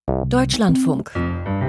Deutschlandfunk.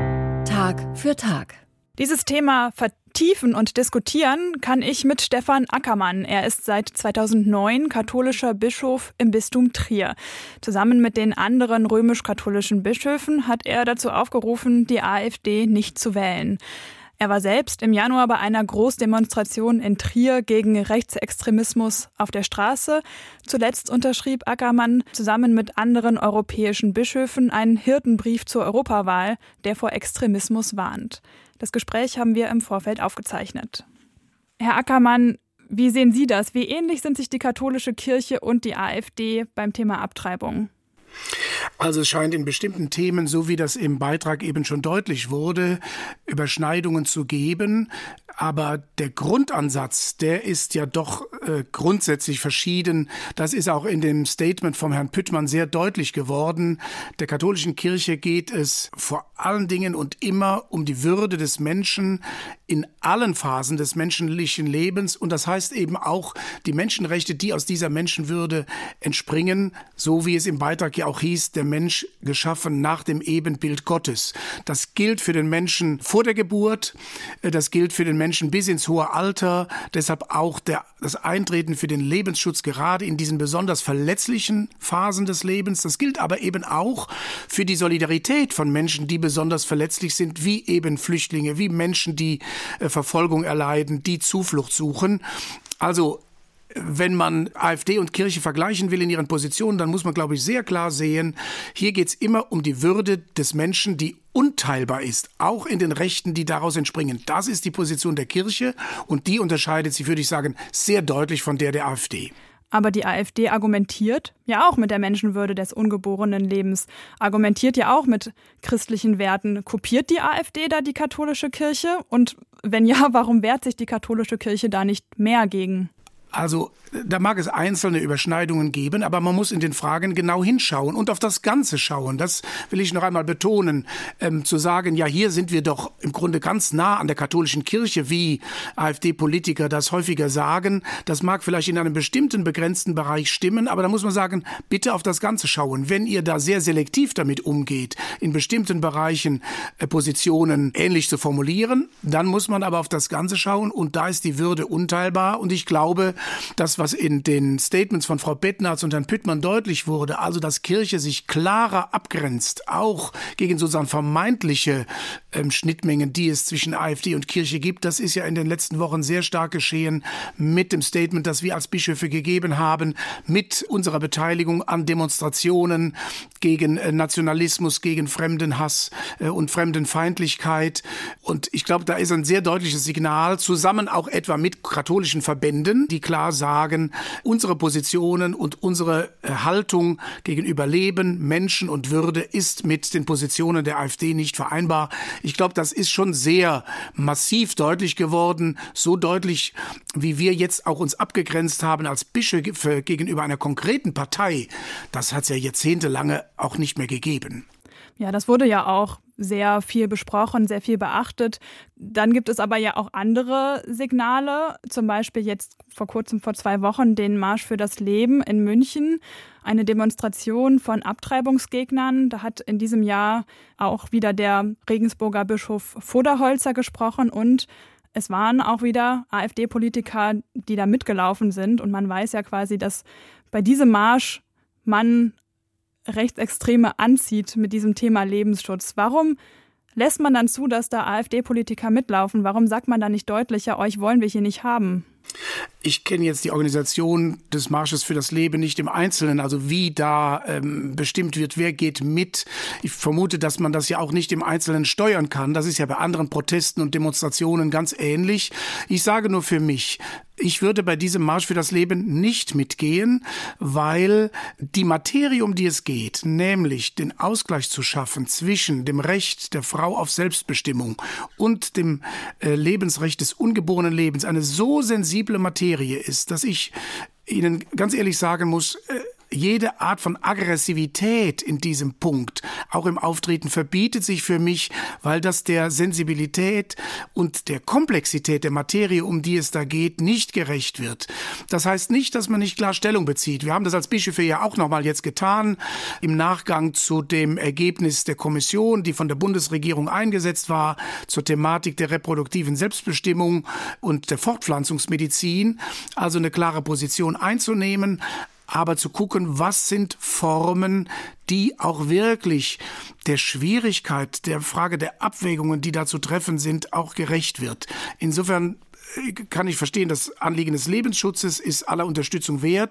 Tag für Tag. Dieses Thema vertiefen und diskutieren kann ich mit Stefan Ackermann. Er ist seit 2009 katholischer Bischof im Bistum Trier. Zusammen mit den anderen römisch-katholischen Bischöfen hat er dazu aufgerufen, die AfD nicht zu wählen. Er war selbst im Januar bei einer Großdemonstration in Trier gegen Rechtsextremismus auf der Straße. Zuletzt unterschrieb Ackermann zusammen mit anderen europäischen Bischöfen einen Hirtenbrief zur Europawahl, der vor Extremismus warnt. Das Gespräch haben wir im Vorfeld aufgezeichnet. Herr Ackermann, wie sehen Sie das? Wie ähnlich sind sich die katholische Kirche und die AfD beim Thema Abtreibung? Also es scheint in bestimmten Themen, so wie das im Beitrag eben schon deutlich wurde, Überschneidungen zu geben. Aber der Grundansatz, der ist ja doch grundsätzlich verschieden. Das ist auch in dem Statement vom Herrn Püttmann sehr deutlich geworden. Der katholischen Kirche geht es vor allen Dingen und immer um die Würde des Menschen in allen Phasen des menschlichen Lebens. Und das heißt eben auch die Menschenrechte, die aus dieser Menschenwürde entspringen, so wie es im Beitrag ja auch hieß, der Mensch geschaffen nach dem Ebenbild Gottes. Das gilt für den Menschen vor der Geburt, das gilt für den Menschen bis ins hohe Alter, deshalb auch das Eintreten für den Lebensschutz gerade in diesen besonders verletzlichen Phasen des Lebens. Das gilt aber eben auch für die Solidarität von Menschen, die besonders verletzlich sind, wie eben Flüchtlinge, wie Menschen, die Verfolgung erleiden, die Zuflucht suchen. Also wenn man AfD und Kirche vergleichen will in ihren Positionen, dann muss man, glaube ich, sehr klar sehen, hier geht es immer um die Würde des Menschen, die unteilbar ist, auch in den Rechten, die daraus entspringen. Das ist die Position der Kirche und die unterscheidet sich, würde ich sagen, sehr deutlich von der AfD. Aber die AfD argumentiert ja auch mit der Menschenwürde des ungeborenen Lebens, argumentiert ja auch mit christlichen Werten. Kopiert die AfD da die katholische Kirche? Und wenn ja, warum wehrt sich die katholische Kirche da nicht mehr gegen? Also da mag es einzelne Überschneidungen geben, aber man muss in den Fragen genau hinschauen und auf das Ganze schauen. Das will ich noch einmal betonen. Zu sagen, ja, hier sind wir doch im Grunde ganz nah an der katholischen Kirche, wie AfD-Politiker das häufiger sagen. Das mag vielleicht in einem bestimmten begrenzten Bereich stimmen, aber da muss man sagen, bitte auf das Ganze schauen. Wenn ihr da sehr selektiv damit umgeht, in bestimmten Bereichen Positionen ähnlich zu formulieren, dann muss man aber auf das Ganze schauen und da ist die Würde unteilbar und ich glaube, das, was in den Statements von Frau Bettnarz und Herrn Püttmann deutlich wurde, also dass Kirche sich klarer abgrenzt, auch gegen sozusagen vermeintliche Schnittmengen, die es zwischen AfD und Kirche gibt, das ist ja in den letzten Wochen sehr stark geschehen mit dem Statement, das wir als Bischöfe gegeben haben, mit unserer Beteiligung an Demonstrationen gegen Nationalismus, gegen Fremdenhass und Fremdenfeindlichkeit. Und ich glaube, da ist ein sehr deutliches Signal, zusammen auch etwa mit katholischen Verbänden, die klar sagen, unsere Positionen und unsere Haltung gegenüber Leben, Menschen und Würde ist mit den Positionen der AfD nicht vereinbar. Ich glaube, das ist schon sehr massiv deutlich geworden, so deutlich, wie wir jetzt auch uns abgegrenzt haben als Bischöfe gegenüber einer konkreten Partei. Das hat es ja jahrzehntelange auch nicht mehr gegeben. Ja, das wurde ja auch sehr viel besprochen, sehr viel beachtet. Dann gibt es aber ja auch andere Signale, zum Beispiel jetzt vor 2 Wochen den Marsch für das Leben in München, eine Demonstration von Abtreibungsgegnern. Da hat in diesem Jahr auch wieder der Regensburger Bischof Voderholzer gesprochen und es waren auch wieder AfD-Politiker, die da mitgelaufen sind. Und man weiß ja quasi, dass bei diesem Marsch man Rechtsextreme anzieht mit diesem Thema Lebensschutz. Warum lässt man dann zu, dass da AfD-Politiker mitlaufen? Warum sagt man da nicht deutlicher, euch wollen wir hier nicht haben? Ich kenne jetzt die Organisation des Marsches für das Leben nicht im Einzelnen, also wie da bestimmt wird, wer geht mit. Ich vermute, dass man das ja auch nicht im Einzelnen steuern kann. Das ist ja bei anderen Protesten und Demonstrationen ganz ähnlich. Ich sage nur für mich, ich würde bei diesem Marsch für das Leben nicht mitgehen, weil die Materie, um die es geht, nämlich den Ausgleich zu schaffen zwischen dem Recht der Frau auf Selbstbestimmung und dem Lebensrecht des ungeborenen Lebens, eine so sensible Materie ist, dass ich Ihnen ganz ehrlich sagen muss, jede Art von Aggressivität in diesem Punkt, auch im Auftreten, verbietet sich für mich, weil das der Sensibilität und der Komplexität der Materie, um die es da geht, nicht gerecht wird. Das heißt nicht, dass man nicht klar Stellung bezieht. Wir haben das als Bischöfe ja auch nochmal jetzt getan, im Nachgang zu dem Ergebnis der Kommission, die von der Bundesregierung eingesetzt war, zur Thematik der reproduktiven Selbstbestimmung und der Fortpflanzungsmedizin, also eine klare Position einzunehmen, aber zu gucken, was sind Formen, die auch wirklich der Schwierigkeit, der Frage der Abwägungen, die da zu treffen sind, auch gerecht wird. Insofern kann ich verstehen, das Anliegen des Lebensschutzes ist aller Unterstützung wert.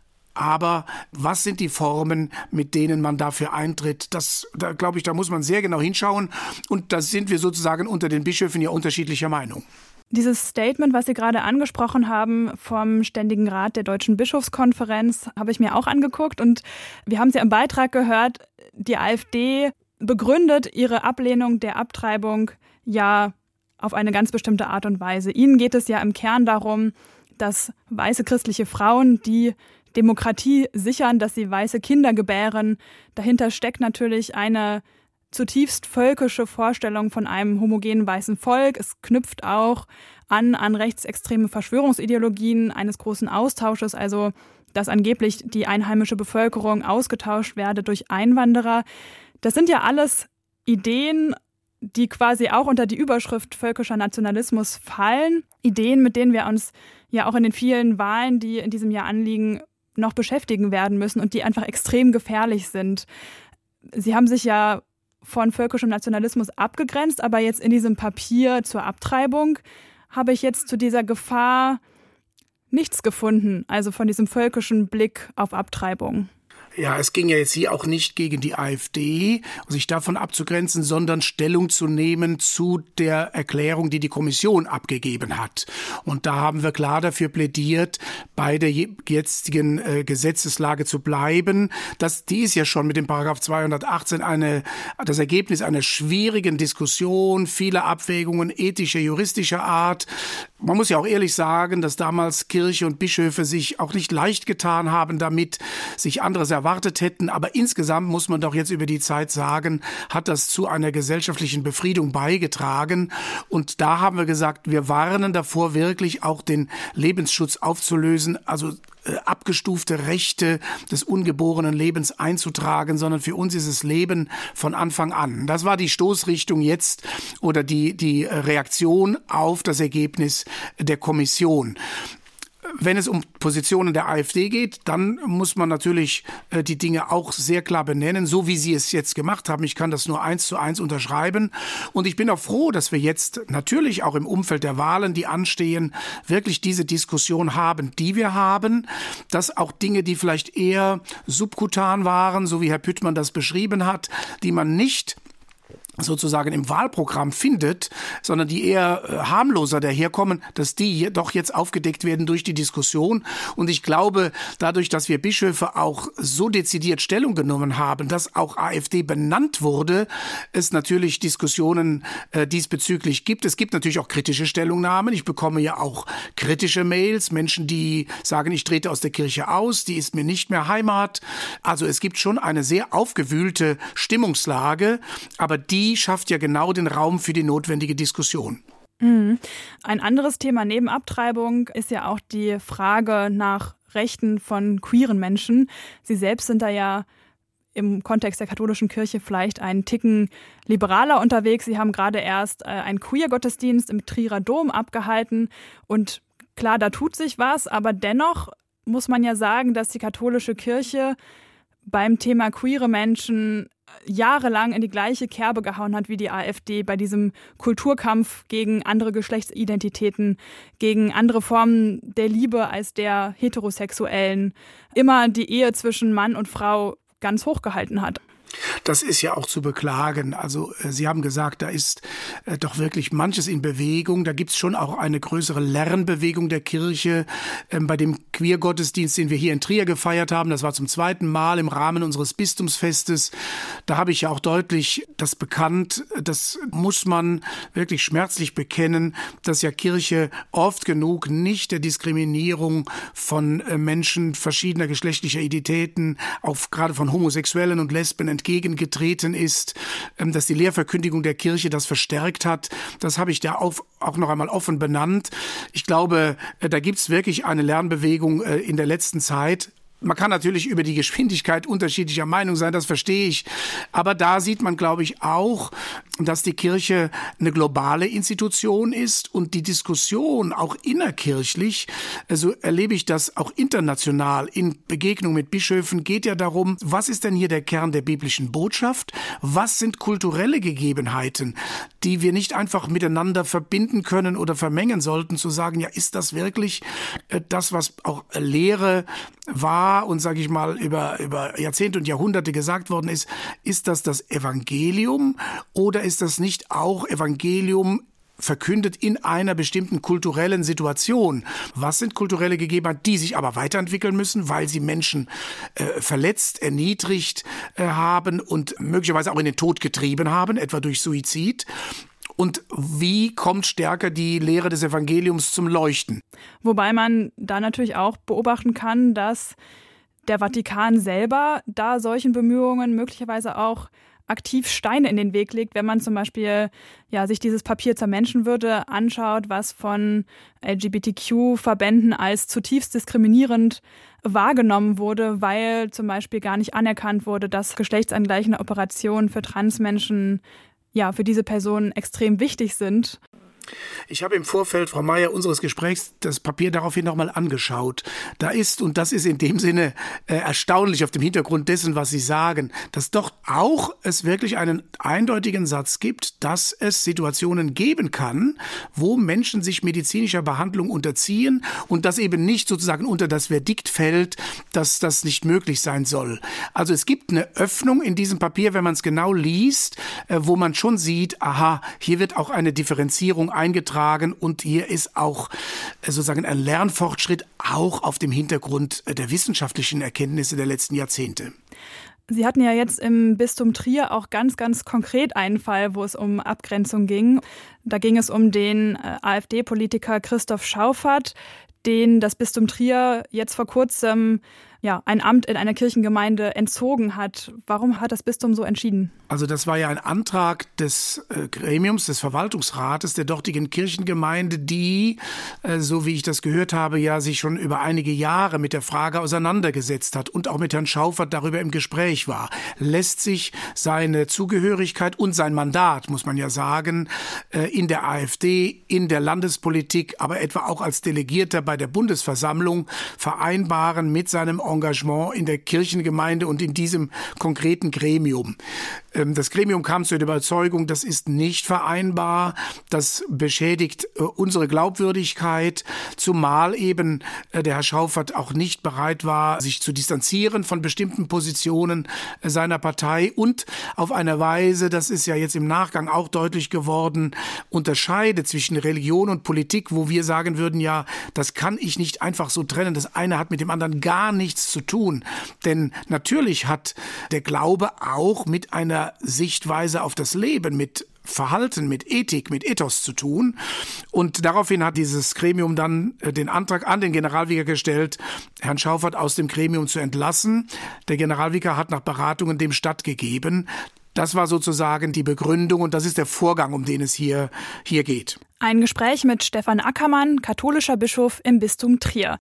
Aber was sind die Formen, mit denen man dafür eintritt? Da glaube ich, da muss man sehr genau hinschauen. Und da sind wir sozusagen unter den Bischöfen ja unterschiedlicher Meinung. Dieses Statement, was Sie gerade angesprochen haben vom Ständigen Rat der Deutschen Bischofskonferenz, habe ich mir auch angeguckt. Und wir haben es ja im Beitrag gehört, die AfD begründet ihre Ablehnung der Abtreibung ja auf eine ganz bestimmte Art und Weise. Ihnen geht es ja im Kern darum, dass weiße christliche Frauen, die Demokratie sichern, dass sie weiße Kinder gebären. Dahinter steckt natürlich eine zutiefst völkische Vorstellung von einem homogenen weißen Volk. Es knüpft auch an rechtsextreme Verschwörungsideologien eines großen Austausches, also dass angeblich die einheimische Bevölkerung ausgetauscht werde durch Einwanderer. Das sind ja alles Ideen, die quasi auch unter die Überschrift völkischer Nationalismus fallen. Ideen, mit denen wir uns ja auch in den vielen Wahlen, die in diesem Jahr anliegen, noch beschäftigen werden müssen und die einfach extrem gefährlich sind. Sie haben sich ja von völkischem Nationalismus abgegrenzt, aber jetzt in diesem Papier zur Abtreibung habe ich jetzt zu dieser Gefahr nichts gefunden, also von diesem völkischen Blick auf Abtreibung. Ja, es ging ja jetzt hier auch nicht gegen die AfD, sich davon abzugrenzen, sondern Stellung zu nehmen zu der Erklärung, die die Kommission abgegeben hat. Und da haben wir klar dafür plädiert, bei der jetzigen Gesetzeslage zu bleiben. Die ist ja schon mit dem Paragraph 218 das Ergebnis einer schwierigen Diskussion, vieler Abwägungen ethischer, juristischer Art. Man muss ja auch ehrlich sagen, dass damals Kirche und Bischöfe sich auch nicht leicht getan haben damit, sich anderes erwartet hätten. Aber insgesamt muss man doch jetzt über die Zeit sagen, hat das zu einer gesellschaftlichen Befriedung beigetragen. Und da haben wir gesagt, wir warnen davor, wirklich auch den Lebensschutz aufzulösen, also abgestufte Rechte des ungeborenen Lebens einzutragen, sondern für uns ist es Leben von Anfang an. Das war die Stoßrichtung jetzt oder die Reaktion auf das Ergebnis der Kommission. Wenn es um Positionen der AfD geht, dann muss man natürlich die Dinge auch sehr klar benennen, so wie Sie es jetzt gemacht haben. Ich kann das nur 1:1 unterschreiben. Und ich bin auch froh, dass wir jetzt natürlich auch im Umfeld der Wahlen, die anstehen, wirklich diese Diskussion haben, die wir haben, dass auch Dinge, die vielleicht eher subkutan waren, so wie Herr Püttmann das beschrieben hat, die man nicht sozusagen im Wahlprogramm findet, sondern die eher harmloser daherkommen, dass die doch jetzt aufgedeckt werden durch die Diskussion. Und ich glaube, dadurch, dass wir Bischöfe auch so dezidiert Stellung genommen haben, dass auch AfD benannt wurde, es natürlich Diskussionen diesbezüglich gibt. Es gibt natürlich auch kritische Stellungnahmen. Ich bekomme ja auch kritische Mails, Menschen, die sagen, ich trete aus der Kirche aus, die ist mir nicht mehr Heimat. Also es gibt schon eine sehr aufgewühlte Stimmungslage, aber die schafft ja genau den Raum für die notwendige Diskussion. Ein anderes Thema neben Abtreibung ist ja auch die Frage nach Rechten von queeren Menschen. Sie selbst sind da ja im Kontext der katholischen Kirche vielleicht einen Ticken liberaler unterwegs. Sie haben gerade erst einen Queer-Gottesdienst im Trierer Dom abgehalten. Und klar, da tut sich was, aber dennoch muss man ja sagen, dass die katholische Kirche beim Thema queere Menschen jahrelang in die gleiche Kerbe gehauen hat wie die AfD bei diesem Kulturkampf gegen andere Geschlechtsidentitäten, gegen andere Formen der Liebe als der heterosexuellen, immer die Ehe zwischen Mann und Frau ganz hoch gehalten hat. Das ist ja auch zu beklagen. Also Sie haben gesagt, da ist doch wirklich manches in Bewegung. Da gibt es schon auch eine größere Lernbewegung der Kirche. Bei dem Queer-Gottesdienst, den wir hier in Trier gefeiert haben, das war zum 2. Mal im Rahmen unseres Bistumsfestes, da habe ich ja auch deutlich das bekannt. Das muss man wirklich schmerzlich bekennen, dass ja Kirche oft genug nicht der Diskriminierung von Menschen verschiedener geschlechtlicher Identitäten, auch gerade von Homosexuellen und Lesben entgegengetreten ist, dass die Lehrverkündigung der Kirche das verstärkt hat. Das habe ich da auch noch einmal offen benannt. Ich glaube, da gibt es wirklich eine Lernbewegung in der letzten Zeit. Man kann natürlich über die Geschwindigkeit unterschiedlicher Meinung sein, das verstehe ich. Aber da sieht man, glaube ich, auch, dass die Kirche eine globale Institution ist und die Diskussion auch innerkirchlich, so erlebe ich das auch international in Begegnung mit Bischöfen, geht ja darum, was ist denn hier der Kern der biblischen Botschaft? Was sind kulturelle Gegebenheiten, die wir nicht einfach miteinander verbinden können oder vermengen sollten, zu sagen, ja, ist das wirklich das, was auch Lehre war und, sage ich mal, über Jahrzehnte und Jahrhunderte gesagt worden ist das Evangelium oder ist das nicht auch Evangelium verkündet in einer bestimmten kulturellen Situation? Was sind kulturelle Gegebenheiten, die sich aber weiterentwickeln müssen, weil sie Menschen verletzt, erniedrigt haben und möglicherweise auch in den Tod getrieben haben, etwa durch Suizid? Und wie kommt stärker die Lehre des Evangeliums zum Leuchten? Wobei man da natürlich auch beobachten kann, dass der Vatikan selber da solchen Bemühungen möglicherweise auch aktiv Steine in den Weg legt, wenn man zum Beispiel sich dieses Papier zur Menschenwürde anschaut, was von LGBTQ-Verbänden als zutiefst diskriminierend wahrgenommen wurde, weil zum Beispiel gar nicht anerkannt wurde, dass geschlechtsangleichende Operationen für Transmenschen für diese Personen extrem wichtig sind. Ich habe im Vorfeld, Frau Meier, unseres Gesprächs das Papier daraufhin nochmal angeschaut. Da ist, und das ist in dem Sinne erstaunlich auf dem Hintergrund dessen, was Sie sagen, dass doch auch es wirklich einen eindeutigen Satz gibt, dass es Situationen geben kann, wo Menschen sich medizinischer Behandlung unterziehen und das eben nicht sozusagen unter das Verdikt fällt, dass das nicht möglich sein soll. Also es gibt eine Öffnung in diesem Papier, wenn man es genau liest, wo man schon sieht, aha, hier wird auch eine Differenzierung eingetragen und hier ist auch sozusagen ein Lernfortschritt auch auf dem Hintergrund der wissenschaftlichen Erkenntnisse der letzten Jahrzehnte. Sie hatten ja jetzt im Bistum Trier auch ganz, ganz konkret einen Fall, wo es um Abgrenzung ging. Da ging es um den AfD-Politiker Christoph Schauffert, den das Bistum Trier jetzt vor kurzem ein Amt in einer Kirchengemeinde entzogen hat. Warum hat das Bistum so entschieden? Also das war ja ein Antrag des Gremiums, des Verwaltungsrates der dortigen Kirchengemeinde, die, so wie ich das gehört habe, ja sich schon über einige Jahre mit der Frage auseinandergesetzt hat und auch mit Herrn Schauffert darüber im Gespräch war. Lässt sich seine Zugehörigkeit und sein Mandat, muss man ja sagen, in der AfD, in der Landespolitik, aber etwa auch als Delegierter bei der Bundesversammlung vereinbaren mit seinem Engagement in der Kirchengemeinde und in diesem konkreten Gremium. Das Gremium kam zu der Überzeugung, das ist nicht vereinbar, das beschädigt unsere Glaubwürdigkeit, zumal eben der Herr Schauffert auch nicht bereit war, sich zu distanzieren von bestimmten Positionen seiner Partei und auf eine Weise, das ist ja jetzt im Nachgang auch deutlich geworden, unterscheidet zwischen Religion und Politik, wo wir sagen würden, ja, das kann ich nicht einfach so trennen, das eine hat mit dem anderen gar nichts zu tun. Denn natürlich hat der Glaube auch mit einer Sichtweise auf das Leben, mit Verhalten, mit Ethik, mit Ethos zu tun. Und daraufhin hat dieses Gremium dann den Antrag an den Generalvikar gestellt, Herrn Schauffert aus dem Gremium zu entlassen. Der Generalvikar hat nach Beratungen dem stattgegeben. Das war sozusagen die Begründung und das ist der Vorgang, um den es hier geht. Ein Gespräch mit Stefan Ackermann, katholischer Bischof im Bistum Trier.